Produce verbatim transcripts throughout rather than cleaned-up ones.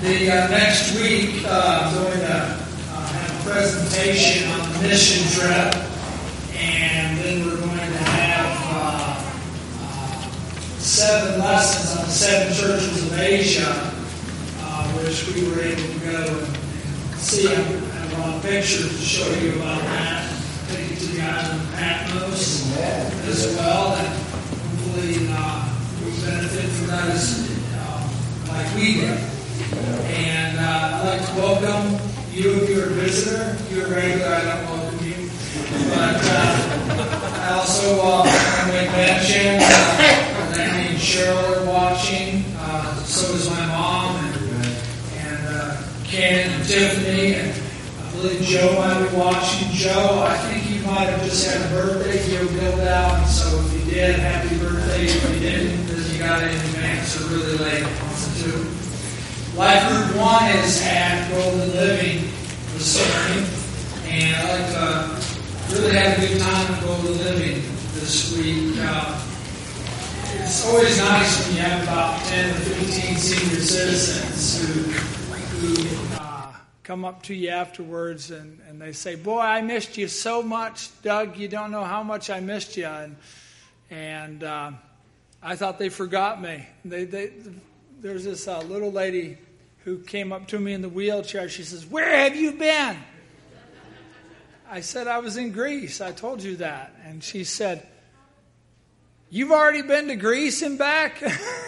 The uh, next week, uh, I'm going to uh, have a presentation on the mission trip, and then we're going to have uh, uh, seven lessons on the seven churches of Asia, uh, which we were able to go and see. I have a lot of pictures to show you about that. Take you to the island of Patmos as well, and hopefully uh, we benefit from that as, uh, like we did. And uh, I'd like to welcome you if you're a visitor. If you're a regular, I don't welcome you. But uh, I also uh, want to mention uh, Lanny and Cheryl are watching. Uh, so is my mom and, and uh, Ken and Tiffany. And I believe Joe might be watching. Joe, I think you might have just had a birthday. You billed out. And so if you did, happy birthday. If you didn't, then you got it in advance or really late. One or two. Life Group one is at Golden Living this morning, and I'd like to really have a good time at Golden Living this week. Uh, it's always nice when you have about ten or fifteen senior citizens who, who uh, come up to you afterwards and, and they say, "Boy, I missed you so much, Doug. You don't know how much I missed you." And, and uh, I thought they forgot me. They, they, there's this uh, little lady who came up to me in the wheelchair. She says, "Where have you been?" I said, "I was in Greece. I told you that." And she said, "You've already been to Greece and back?"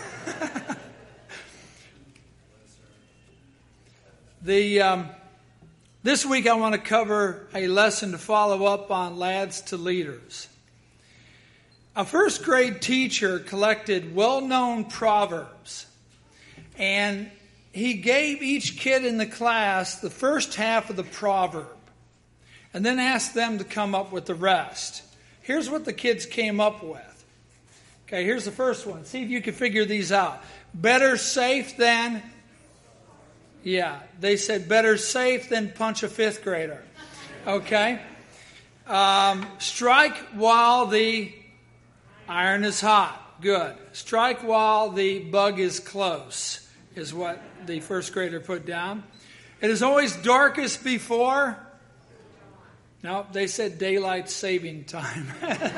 the um, This week I want to cover a lesson to follow up on Lads to Leaders. A first grade teacher collected well-known proverbs, and he gave each kid in the class the first half of the proverb and then asked them to come up with the rest. Here's what the kids came up with. Okay, here's the first one. See if you can figure these out. Better safe than, yeah, they said better safe than punch a fifth grader. Okay. Um, strike while the iron is hot. Good. Strike while the bug is close is what the first grader put down. It is always darkest before. No, they said daylight saving time.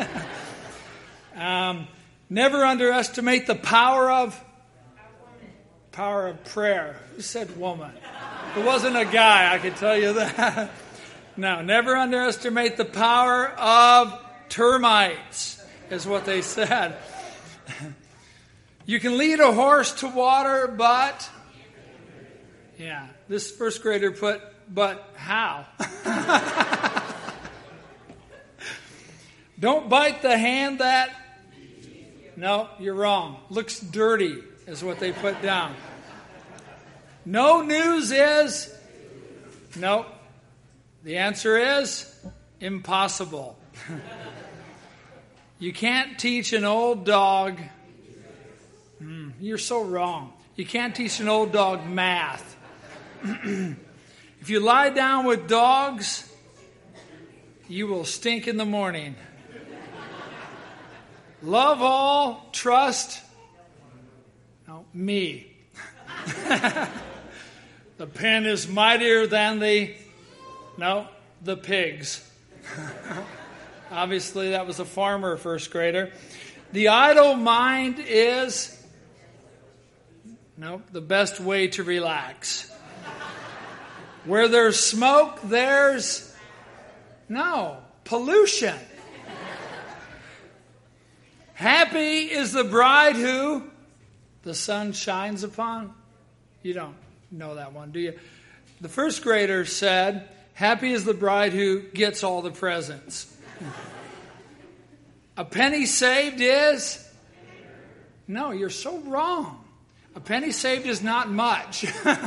um, never underestimate the power of power of prayer. Who said woman? It wasn't a guy, I can tell you that. No, never underestimate the power of termites, is what they said. You can lead a horse to water, but, yeah, this first grader put, but how? Don't bite the hand that, no, you're wrong. Looks dirty is what they put down. No news is, no, the answer is impossible. You can't teach an old dog. Mm, you're so wrong. You can't teach an old dog math. If you lie down with dogs, you will stink in the morning. Love all, trust, no, me. The pen is mightier than the, no, the pigs. Obviously, that was a farmer first grader. The idle mind is, nope, the best way to relax. Where there's smoke, there's, no, pollution. Happy is the bride who the sun shines upon. You don't know that one, do you? The first grader said, happy is the bride who gets all the presents. A penny saved is, no, you're so wrong. A penny saved is not much.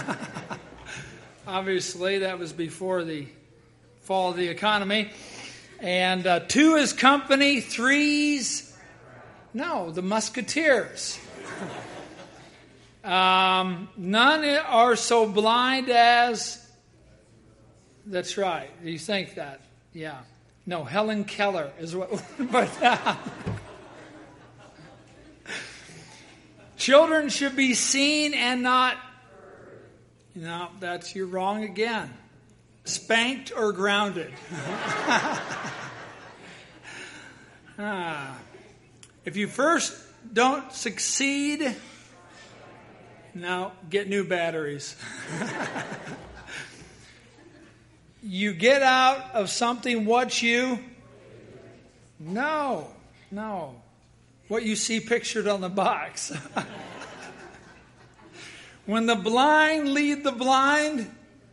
Obviously, that was before the fall of the economy. And uh, two is company, three's, no, the musketeers. um, none are so blind as, that's right, you think that, yeah. No, Helen Keller is what, but uh, children should be seen and not, No, that's, you're wrong again. Spanked or grounded. ah. If you first don't succeed, now get new batteries. You get out of something what you... No, no. What you see pictured on the box. When the blind lead the blind,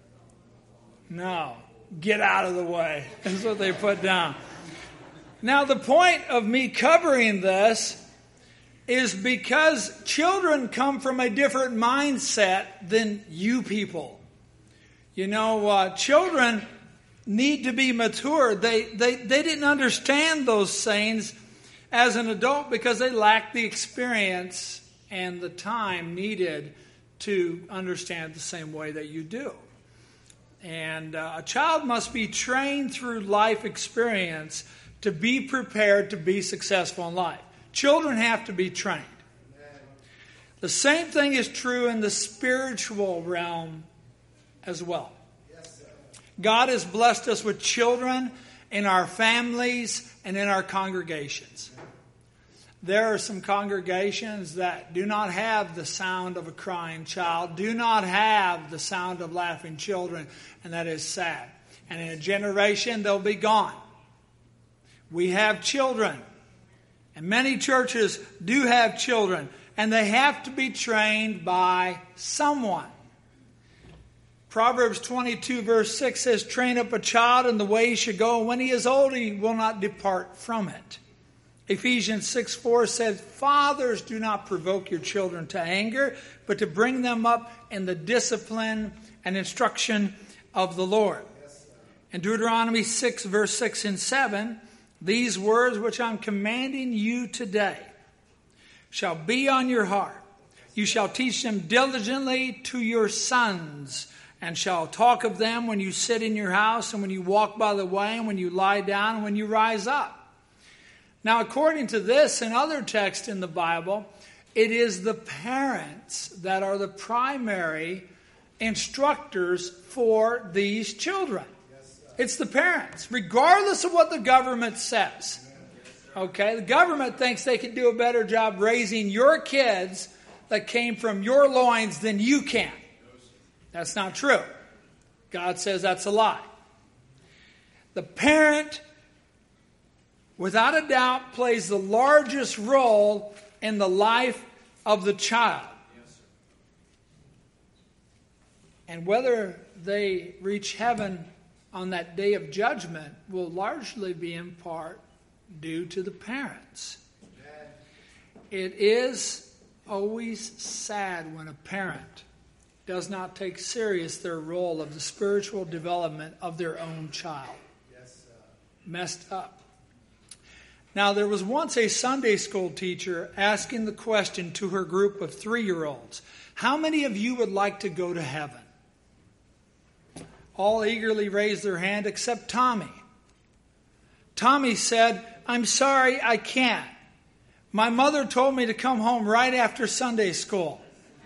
no, get out of the way. That's what they put down. Now, the point of me covering this is because children come from a different mindset than you people. You know, uh, children need to be mature. They, they, they didn't understand those things as an adult because they lacked the experience and the time needed to understand the same way that you do. And uh, a child must be trained through life experience to be prepared to be successful in life. Children have to be trained. The same thing is true in the spiritual realm as well. God has blessed us with children in our families and in our congregations. There are some congregations that do not have the sound of a crying child, do not have the sound of laughing children, and that is sad. And in a generation, they'll be gone. We have children, and many churches do have children, and they have to be trained by someone. Proverbs twenty-two verse six says, "Train up a child in the way he should go, and when he is old, he will not depart from it." Ephesians six four says, "Fathers, do not provoke your children to anger, but to bring them up in the discipline and instruction of the Lord." In Deuteronomy six verse six and seven, "These words which I'm commanding you today shall be on your heart. You shall teach them diligently to your sons, and shall talk of them when you sit in your house, and when you walk by the way, and when you lie down, and when you rise up." Now, according to this and other texts in the Bible, it is the parents that are the primary instructors for these children. It's the parents, regardless of what the government says. Okay, the government thinks they can do a better job raising your kids that came from your loins than you can. That's not true. God says that's a lie. The parent, without a doubt, plays the largest role in the life of the child. And whether they reach heaven on that day of judgment will largely be in part due to the parents. It is always sad when a parent does not take serious their role of the spiritual development of their own child. Messed up. Now, there was once a Sunday school teacher asking the question to her group of three-year-olds, "How many of you would like to go to heaven?" All eagerly raised their hand except Tommy. Tommy said, "I'm sorry, I can't. My mother told me to come home right after Sunday school."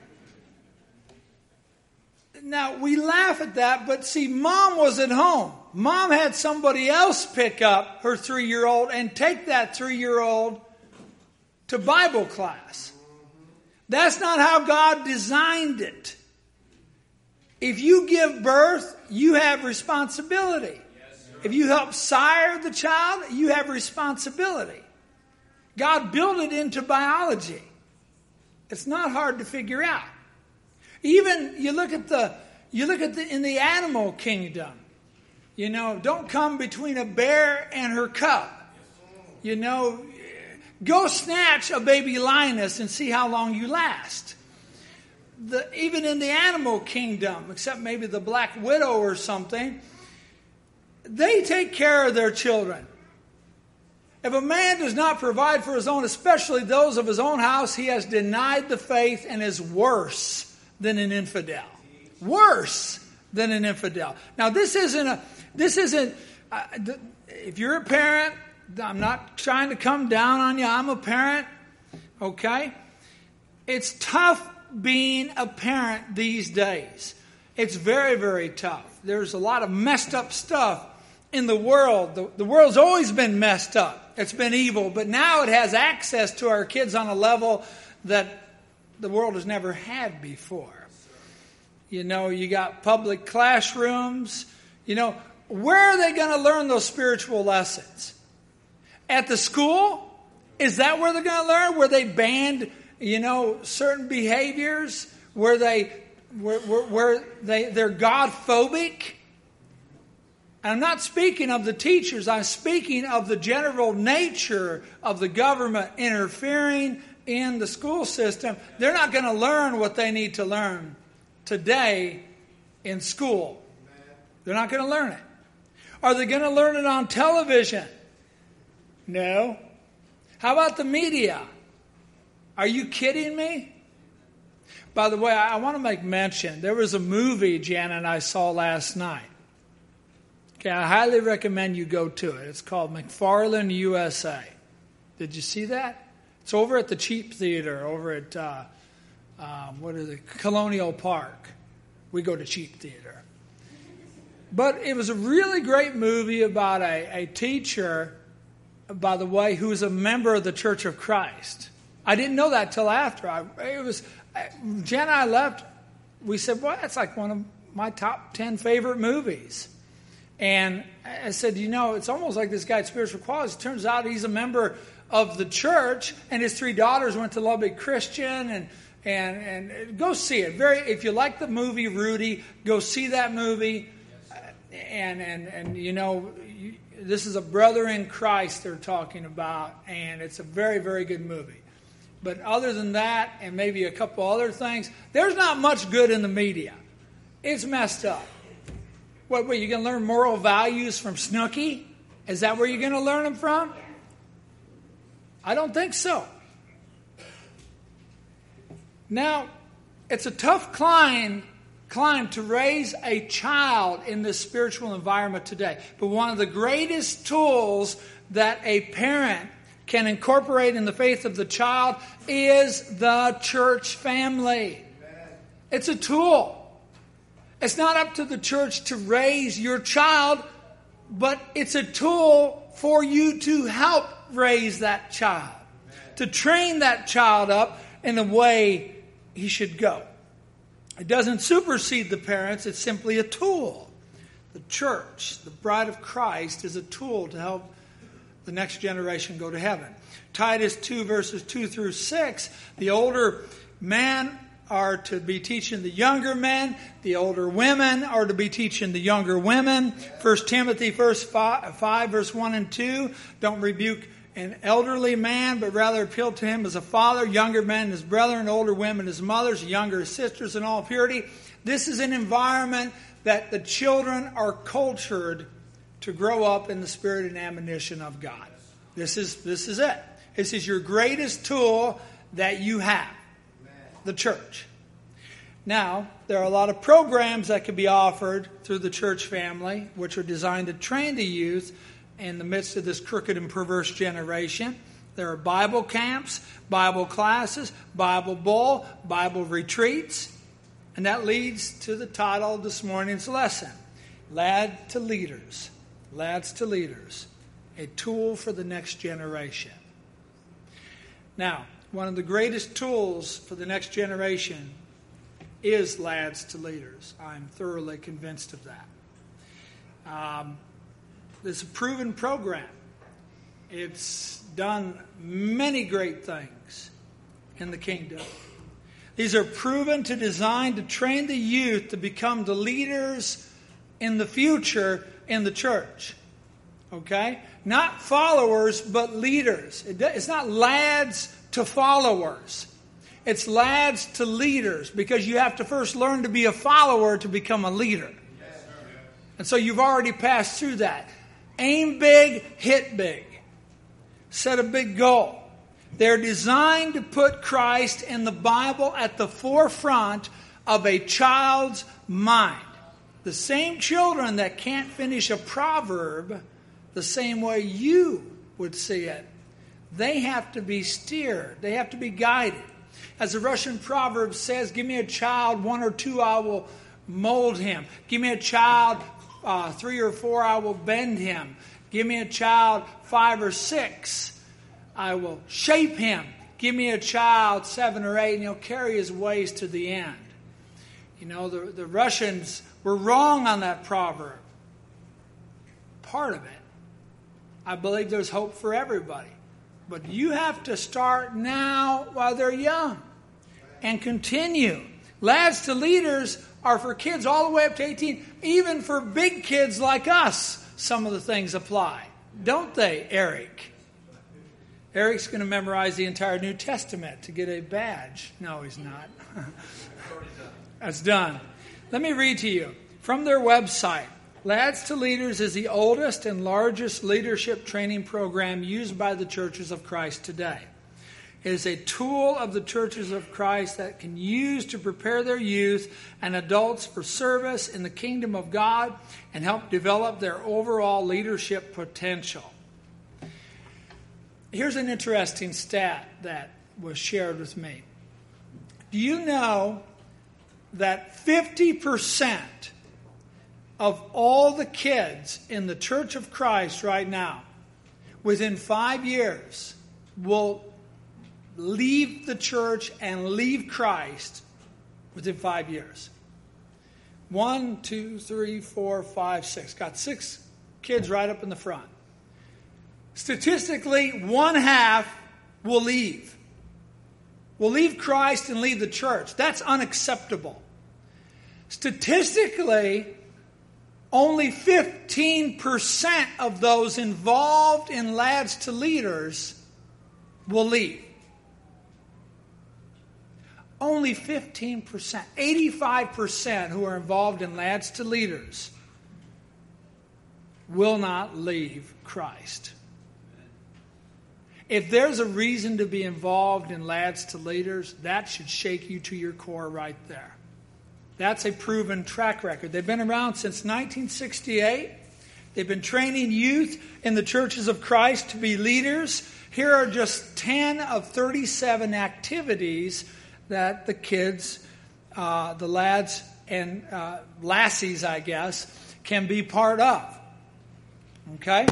Now, we laugh at that, but see, Mom was at home. Mom had somebody else pick up her three-year-old and take that three-year-old to Bible class. That's not how God designed it. If you give birth, you have responsibility. If you help sire the child, you have responsibility. God built it into biology. It's not hard to figure out. Even you look at the you look at the in the animal kingdom. You know, don't come between a bear and her cub. You know, go snatch a baby lioness and see how long you last. The, even in the animal kingdom, except maybe the black widow or something, they take care of their children. If a man does not provide for his own, especially those of his own house, he has denied the faith and is worse than an infidel. Worse than an infidel. Now, this isn't a, this isn't, uh, if you're a parent, I'm not trying to come down on you. I'm a parent, okay? It's tough being a parent these days. It's very, very tough. There's a lot of messed up stuff in the world. The, the world's always been messed up. It's been evil. But now it has access to our kids on a level that the world has never had before. You know, you got public classrooms. You know, where are they going to learn those spiritual lessons? At the school? Is that where they're going to learn? Where they banned, you know, certain behaviors? Where they, where, where, where they, they're God-phobic? And I'm not speaking of the teachers. I'm speaking of the general nature of the government interfering in the school system. They're not going to learn what they need to learn today in school. They're not going to learn it. Are they going to learn it on television? No. How about the media? Are you kidding me? By the way, I want to make mention. There was a movie Jana and I saw last night. Okay, I highly recommend you go to it. It's called McFarlane U S A. Did you see that? It's over at the Cheap Theater, over at uh, um, what is it? Colonial Park. We go to Cheap Theater. But it was a really great movie about a, a teacher, by the way, who was a member of the Church of Christ. I didn't know that till after. I, it was Jen and I left. We said, "Well, that's like one of my top ten favorite movies." And I said, "You know, it's almost like this guy had spiritual qualities. It turns out he's a member of the church, and his three daughters went to Lubbock Christian, and and and go see it. Very, if you like the movie Rudy, go see that movie. And and and you know, you, this is a brother in Christ they're talking about, and it's a very, very good movie. But other than that, and maybe a couple other things, there's not much good in the media. It's messed up. What, what, you going to learn moral values from Snooki? Is that where you're going to learn them from? I don't think so. Now, it's a tough climb, climb to raise a child in this spiritual environment today. But one of the greatest tools that a parent can incorporate in the faith of the child is the church family. It's a tool. It's not up to the church to raise your child, but it's a tool for you to help raise that child, to train that child up in the way he should go. It doesn't supersede the parents. It's simply a tool. The church, the bride of Christ, is a tool to help the next generation go to heaven. Titus two, verses two through six, the older men are to be teaching the younger men. The older women are to be teaching the younger women. First Timothy verse five, five, verse one and two, don't rebuke an elderly man, but rather appeal to him as a father, younger men as brethren, older women as mothers, younger as sisters in all purity. This is an environment that the children are cultured to grow up in the spirit and admonition of God. This is, this is it. This is your greatest tool that you have, the church. Now, there are a lot of programs that can be offered through the church family, which are designed to train the youth in the midst of this crooked and perverse generation. There are Bible camps, Bible classes, Bible bowl, Bible retreats. And that leads to the title of this morning's lesson, Lad to Leaders. Lads to Leaders, a tool for the next generation. Now, one of the greatest tools for the next generation is Lads to Leaders. I'm thoroughly convinced of that. Um, it's a proven program. It's done many great things in the kingdom. These are proven to design to train the youth to become the leaders in the future in the church. Okay? Not followers, but leaders. It's not lads to followers. It's lads to leaders, because you have to first learn to be a follower to become a leader. And so you've already passed through that. Aim big, hit big. Set a big goal. They're designed to put Christ and the Bible at the forefront of a child's mind. The same children that can't finish a proverb the same way you would see it, they have to be steered. They have to be guided. As the Russian proverb says, give me a child, one or two I will mold him. Give me a child uh, three or four, I will bend him. Give me a child five or six, I will shape him. Give me a child seven or eight, and he'll carry his ways to the end. You know, the, the Russians were wrong on that proverb. Part of it. I believe there's hope for everybody. But you have to start now while they're young and continue. Lads to Leaders are for kids all the way up to eighteen. Even for big kids like us, some of the things apply. Don't they, Eric? Eric's going to memorize the entire New Testament to get a badge. No, he's not. That's done. Let me read to you from their website. Lads to Leaders is the oldest and largest leadership training program used by the Churches of Christ today. It is a tool of the Churches of Christ that can use to prepare their youth and adults for service in the kingdom of God and help develop their overall leadership potential. Here's an interesting stat that was shared with me. Do you know that fifty percent of all the kids in the Church of Christ right now, within five years, will leave the church and leave Christ within five years? One, two, three, four, five, six. Got six kids right up in the front. Statistically, one half will leave. Will leave Christ and leave the church. That's unacceptable. Statistically, only fifteen percent of those involved in Lads to Leaders will leave. Only fifteen percent. eighty-five percent who are involved in Lads to Leaders will not leave Christ. If there's a reason to be involved in Lads to Leaders, that should shake you to your core right there. That's a proven track record. They've been around since nineteen sixty-eight. They've been training youth in the Churches of Christ to be leaders. Here are just ten of thirty-seven activities that the kids, uh, the lads and uh, lassies, I guess, can be part of. Okay?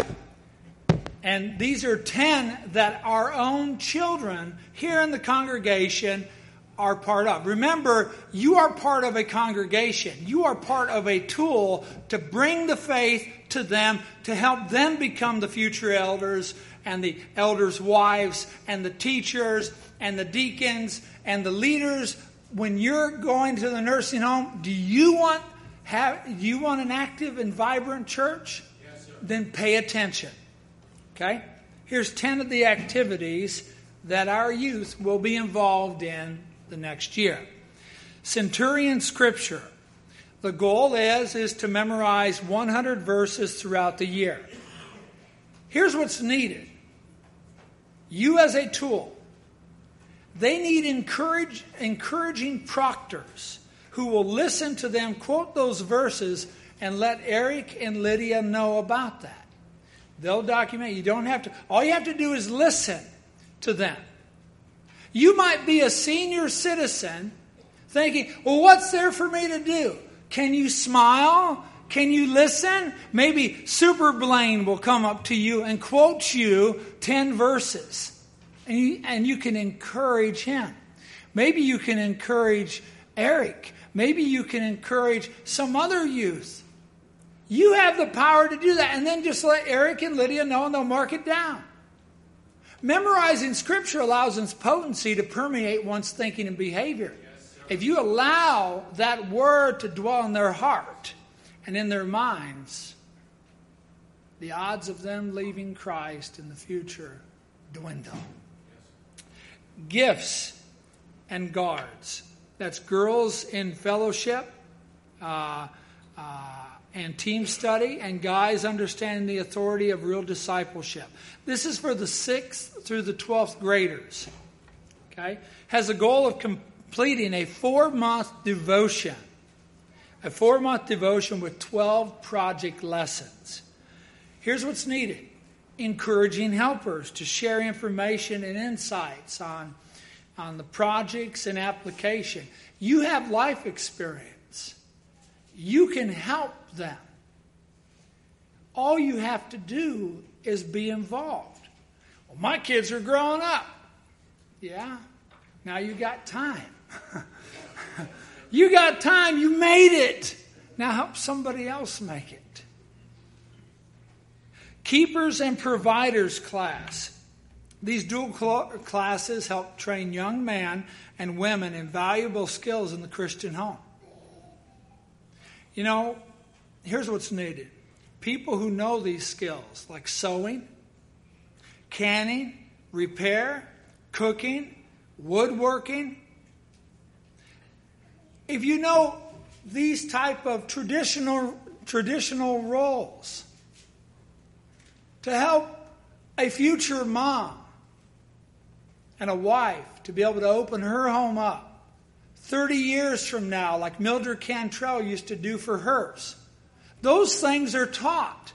And these are ten that our own children here in the congregation are part of. Remember, you are part of a congregation. You are part of a tool to bring the faith to them, to help them become the future elders and the elders' wives and the teachers and the deacons and the leaders. When you're going to the nursing home, do you want have do you want an active and vibrant church? Yes, sir. Then pay attention. Okay? Here's ten of the activities that our youth will be involved in the next year. Centurion Scripture. The goal is, is to memorize one hundred verses throughout the year. Here's what's needed. You as a tool. They need encourage, encouraging proctors who will listen to them quote those verses and let Eric and Lydia know about that. They'll document. You don't have to. All you have to do is listen to them. You might be a senior citizen thinking, well, what's there for me to do? Can you smile? Can you listen? Maybe Super Blaine will come up to you and quote you ten verses. And you, and you can encourage him. Maybe you can encourage Eric. Maybe you can encourage some other youth. You have the power to do that. And then just let Eric and Lydia know and they'll mark it down. Memorizing Scripture allows its potency to permeate one's thinking and behavior. Yes, if you allow that word to dwell in their heart and in their minds, the odds of them leaving Christ in the future dwindle. Yes. Gifts and guards. That's girls in fellowship uh, uh, and team study, and guys understanding the authority of real discipleship. This is for the sixth through the twelfth graders. Okay? Has a goal of completing a four-month devotion. A four-month devotion with twelve project lessons. Here's what's needed. Encouraging helpers to share information and insights on, on the projects and application. You have life experience. You can help them. All you have to do is be involved. Well, my kids are growing up. Yeah, now you got time. You got time. You made it. Now help somebody else make it. Keepers and Providers class. These dual cl- classes help train young men and women in valuable skills in the Christian home. You know, here's what's needed. People who know these skills, like sewing, canning, repair, cooking, woodworking. If you know these type of traditional traditional roles to help a future mom and a wife to be able to open her home up thirty years from now, like Mildred Cantrell used to do for hers. Those things are taught.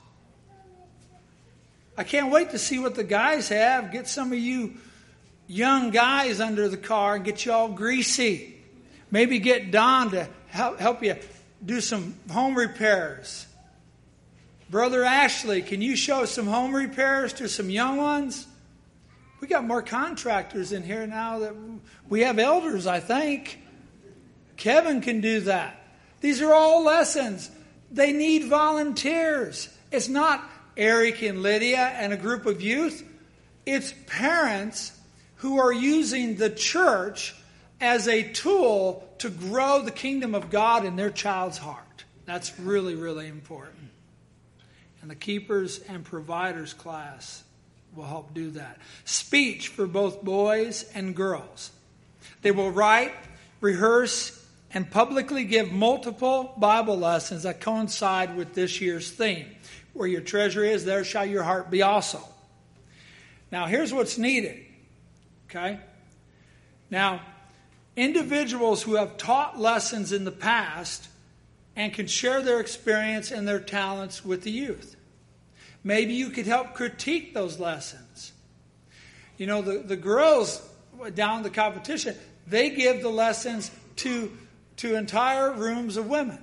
I can't wait to see what the guys have. Get some of you young guys under the car and get you all greasy. Maybe get Don to help, help you do some home repairs. Brother Ashley, can you show some home repairs to some young ones? We got more contractors in here now that we have elders, I think. Kevin can do that. These are all lessons. They need volunteers. It's not Eric and Lydia and a group of youth. It's parents who are using the church as a tool to grow the kingdom of God in their child's heart. That's really, really important. And the Keepers and Providers class will help do that. Speech for both boys and girls. They will write, rehearse, and publicly give multiple Bible lessons that coincide with this year's theme. Where your treasure is, there shall your heart be also. Now, here's what's needed. Okay? Now, individuals who have taught lessons in the past and can share their experience and their talents with the youth. Maybe you could help critique those lessons. You know, the, the girls down in the competition, they give the lessons to, to entire rooms of women.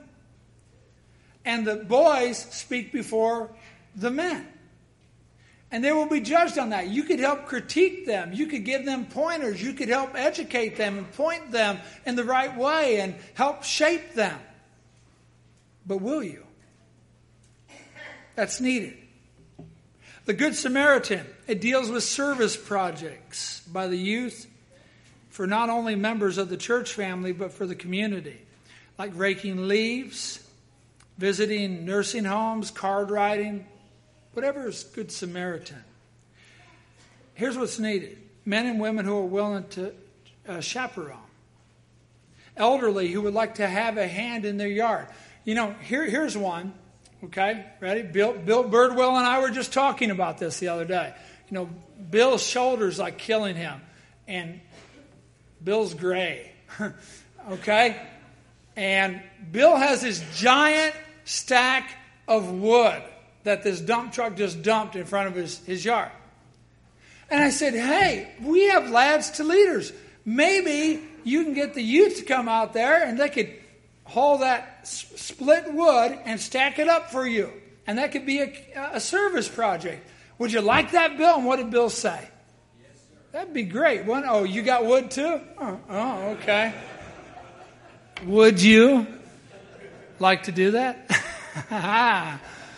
And the boys speak before the men. And they will be judged on that. You could help critique them. You could give them pointers. You could help educate them and point them in the right way and help shape them. But will you? That's needed. The Good Samaritan, it deals with service projects by the youth for not only members of the church family, but for the community. Like raking leaves, visiting nursing homes, card riding, whatever is Good Samaritan. Here's what's needed. Men and women who are willing to uh, chaperone. Elderly who would like to have a hand in their yard. You know, here, here's one. Okay, ready? Bill, Bill Birdwell and I were just talking about this the other day. You know, Bill's shoulder's like killing him. And Bill's gray. Okay? And Bill has this giant stack of wood that this dump truck just dumped in front of his, his yard. And I said, hey, we have Lads to Leaders. Maybe you can get the youth to come out there and they could haul that s- split wood and stack it up for you. And that could be a, a service project. Would you like that, Bill? And what did Bill say? Yes, sir. That'd be great. One, oh, you got wood too? Oh, oh, okay. Would you like to do that? ah,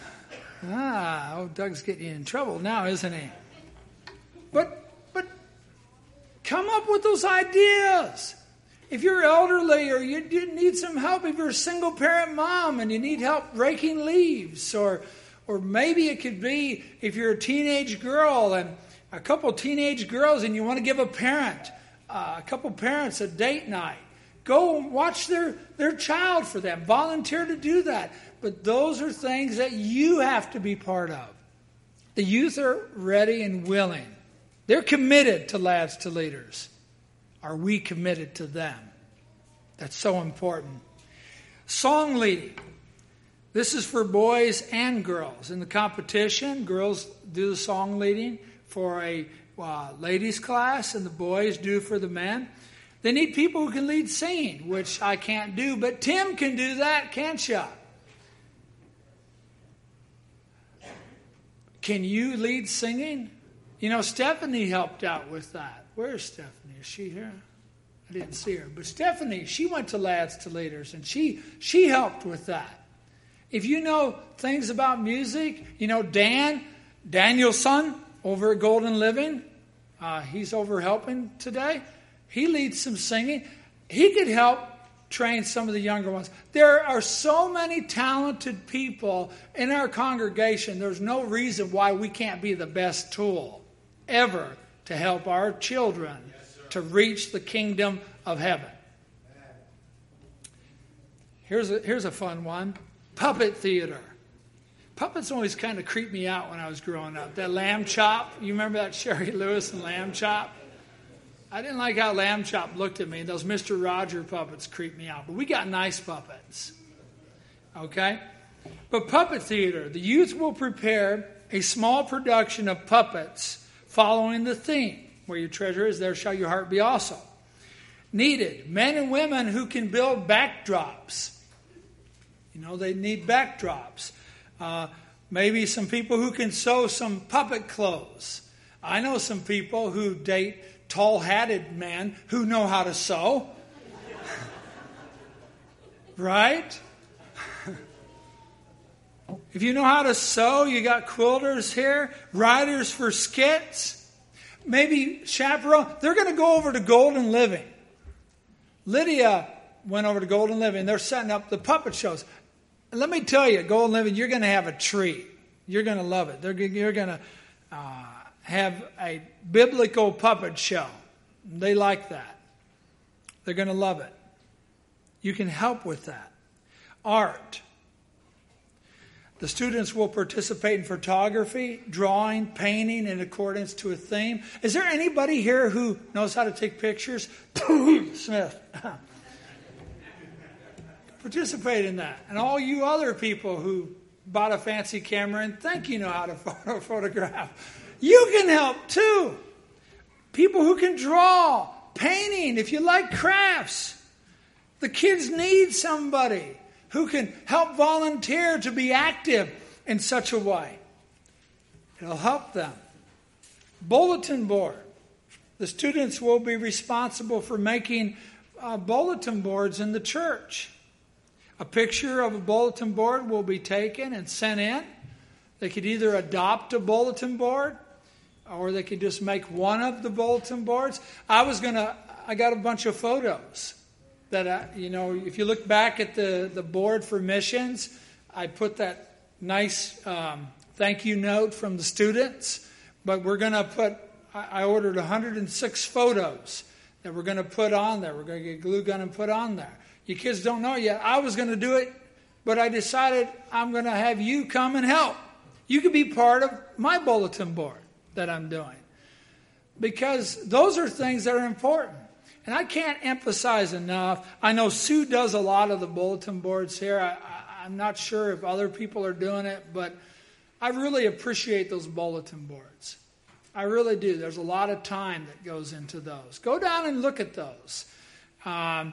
oh, Doug's getting you in trouble now, isn't he? But, but come up with those ideas. If you're elderly or you need some help, if you're a single parent mom and you need help raking leaves, or or maybe it could be if you're a teenage girl and a couple teenage girls and you want to give a parent, uh, a couple parents a date night. Go watch their, their child for them. Volunteer to do that. But those are things that you have to be part of. The youth are ready and willing. They're committed to Lads to Leaders. Are we committed to them? That's so important. Song leading. This is for boys and girls. In the competition, girls do the song leading for a uh, ladies class, and the boys do for the men. They need people who can lead singing, which I can't do, but Tim can do that, can't you? Can you lead singing? You know, Stephanie helped out with that. Where's Stephanie? Is she here? I didn't see her. But Stephanie, she went to Lads to Leaders, and she she helped with that. If you know things about music, you know, Dan, Daniel's son over at Golden Living, uh, he's over helping today. He leads some singing. He could help train some of the younger ones. There are so many talented people in our congregation. There's no reason why we can't be the best tool ever to help our children to reach the kingdom of heaven. Here's a, here's a fun one. Puppet theater. Puppets always kind of creeped me out when I was growing up. That Lamb Chop, you remember that Sherry Lewis and Lamb Chop? I didn't like how Lamb Chop looked at me. Those Mister Roger puppets creeped me out. But we got nice puppets. Okay? But puppet theater, the youth will prepare a small production of puppets following the theme. Where your treasure is, there shall your heart be also. Needed men and women who can build backdrops. You know, they need backdrops. Uh, maybe some people who can sew some puppet clothes. I know some people who date tall-hatted men who know how to sew. Right? If you know how to sew, you got quilters here, writers for skits, maybe chaperone. They're going to go over to Golden Living. Lydia went over to Golden Living. They're setting up the puppet shows. Let me tell you, Golden Living, you're going to have a treat. You're going to love it. They're, you're going to uh, have a biblical puppet show. They like that. They're going to love it. You can help with that. Art. The students will participate in photography, drawing, painting in accordance to a theme. Is there anybody here who knows how to take pictures? Smith. Participate in that. And all you other people who bought a fancy camera and think you know how to photo- photograph, you can help too. People who can draw, painting, if you like crafts. The kids need somebody who can help volunteer to be active in such a way. It'll help them. Bulletin board. The students will be responsible for making uh, bulletin boards in the church. A picture of a bulletin board will be taken and sent in. They could either adopt a bulletin board or they could just make one of the bulletin boards. I was going to, I got a bunch of photos. That, I, you know, if you look back at the, the board for missions, I put that nice um, thank you note from the students. But we're going to put, I, I ordered one hundred six photos that we're going to put on there. We're going to get glue gun and put on there. You kids don't know yet. I was going to do it, but I decided I'm going to have you come and help. You can be part of my bulletin board that I'm doing. Because those are things that are important. And I can't emphasize enough. I know Sue does a lot of the bulletin boards here. I, I, I'm not sure if other people are doing it, but I really appreciate those bulletin boards. I really do. There's a lot of time that goes into those. Go down and look at those. Um,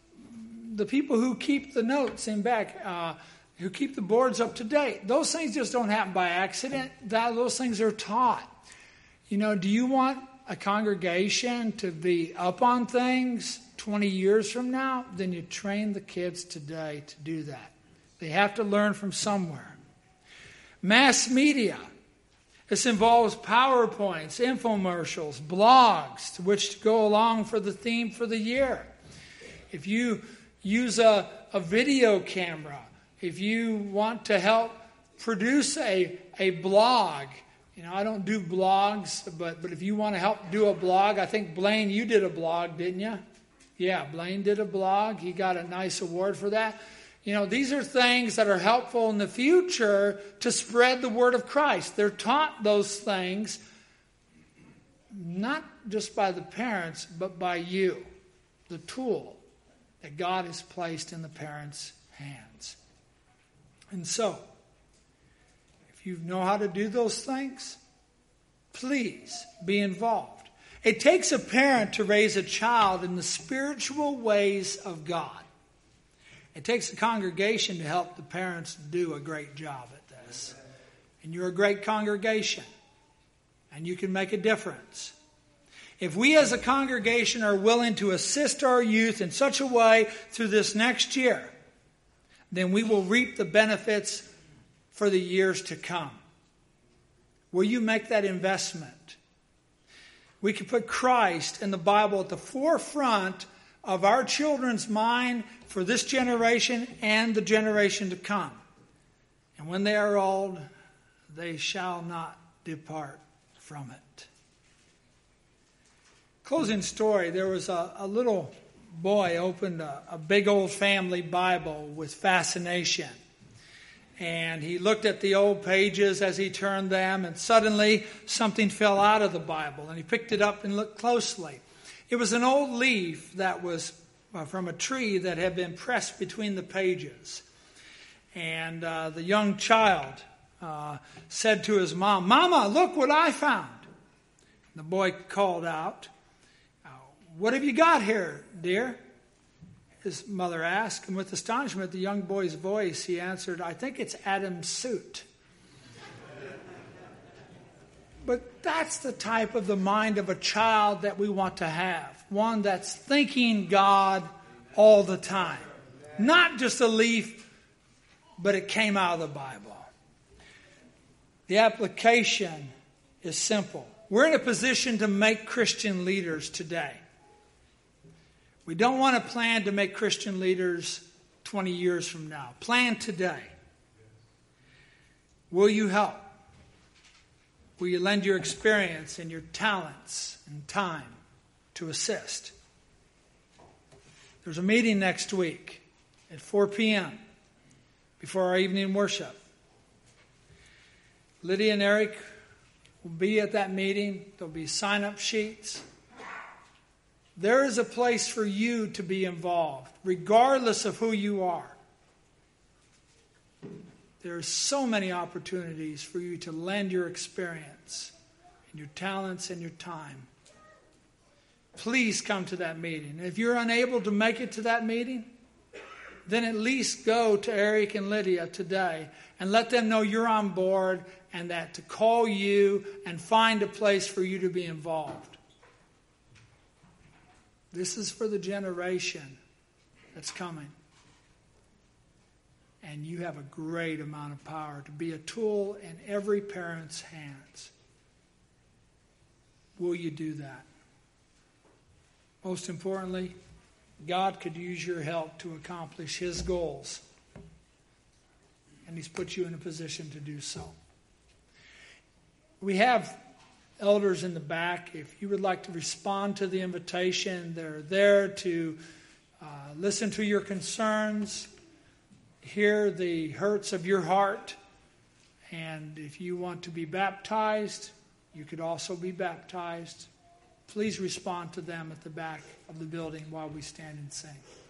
the people who keep the notes in back, uh, who keep the boards up to date, those things just don't happen by accident. That, those things are taught. You know, do you want a congregation to be up on things twenty years from now? Then you train the kids today to do that. They have to learn from somewhere. Mass media. This involves PowerPoints, infomercials, blogs, to which to go along for the theme for the year. If you use a, a video camera, if you want to help produce a, a blog, you know, I don't do blogs, but, but if you want to help do a blog, I think, Blaine, you did a blog, didn't you? Yeah, Blaine did a blog. He got a nice award for that. You know, these are things that are helpful in the future to spread the word of Christ. They're taught those things not just by the parents, but by you, the tool that God has placed in the parents' hands. And so, if you know how to do those things, please be involved. It takes a parent to raise a child in the spiritual ways of God. It takes a congregation to help the parents do a great job at this. And you're a great congregation. And you can make a difference. If we as a congregation are willing to assist our youth in such a way through this next year, then we will reap the benefits for the years to come. Will you make that investment? We can put Christ and the Bible at the forefront of our children's mind for this generation and the generation to come. And when they are old, they shall not depart from it. Closing story, there was a, a little boy opened a, a big old family Bible with fascination. And he looked at the old pages as he turned them, and suddenly something fell out of the Bible. And he picked it up and looked closely. It was an old leaf that was uh, from a tree that had been pressed between the pages. And uh, the young child uh, said to his mom, "Mama, look what I found." And the boy called out, "What have you got here, dear?" His mother asked, and with astonishment at the young boy's voice, he answered, "I think it's Adam's suit." But that's the type of the mind of a child that we want to have. One that's thinking God all the time. Not just a leaf, but it came out of the Bible. The application is simple. We're in a position to make Christian leaders today. We don't want to plan to make Christian leaders twenty years from now. Plan today. Will you help? Will you lend your experience and your talents and time to assist? There's a meeting next week at four p.m. before our evening worship. Lydia and Eric will be at that meeting. There'll be sign-up sheets. There is a place for you to be involved, regardless of who you are. There are so many opportunities for you to lend your experience and your talents and your time. Please come to that meeting. If you're unable to make it to that meeting, then at least go to Eric and Lydia today and let them know you're on board and that to call you and find a place for you to be involved. This is for the generation that's coming. And you have a great amount of power to be a tool in every parent's hands. Will you do that? Most importantly, God could use your help to accomplish His goals. And He's put you in a position to do so. We have elders in the back. If you would like to respond to the invitation, they're there to uh, listen to your concerns, hear the hurts of your heart. And if you want to be baptized, you could also be baptized. Please respond to them at the back of the building while we stand and sing.